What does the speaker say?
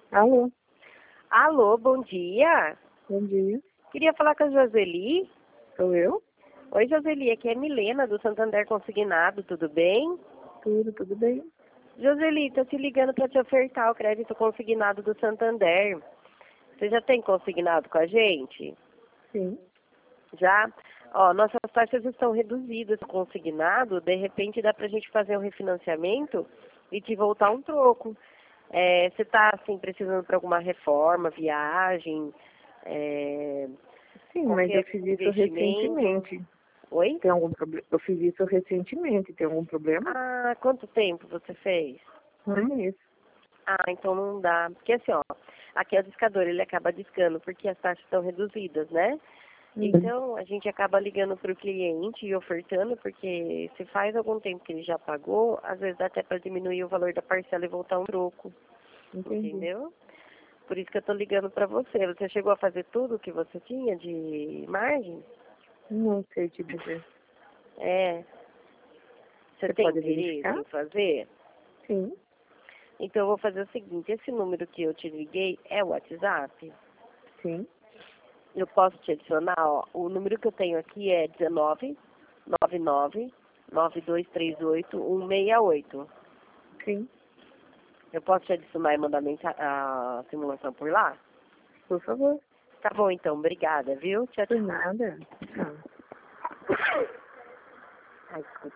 Alô, Alô, bom dia. bom dia. Queria falar com a Joseli. Sou eu? Oi, Joseli, aqui é Milena, do Santander Consignado, tudo bem? Tudo bem? Joseli, tô te ligando para te ofertar o crédito consignado do Santander. Você já tem consignado com a gente? Sim. Já? Ó, nossas taxas estão reduzidas consignado, de repente dá pra gente fazer um refinanciamento e te voltar um troco. Você tá, assim, precisando para alguma reforma, viagem, Sim, mas eu qualquer fiz isso investimento? recentemente. Oi? Tem algum problema? Eu fiz isso recentemente. Tem algum problema? Ah, quanto tempo você fez? Não é isso. Ah, então não dá. Porque assim, ó, aqui é o discador, ele acaba discando porque as taxas estão reduzidas, né? Uhum. Então, a gente acaba ligando para o cliente e ofertando, porque se faz algum tempo que ele já pagou, às vezes dá até para diminuir o valor da parcela e voltar um troco, Entendi. entendeu? Por isso que eu tô ligando para você. Você chegou a fazer tudo o que você tinha de margem? Não sei te dizer. É. Você Você tem pode interesse verificar? em fazer? Sim. Então, eu vou fazer o seguinte, esse número que eu te liguei é o WhatsApp? Sim. Eu posso te adicionar, ó, o número que eu tenho aqui é 19 99 9238 168. Sim. Eu posso te adicionar e mandar a simulação por lá? Por favor. Tá bom, então. Obrigada, viu? Tchau, Por tchau. nada. Tchau. Ai, desculpa.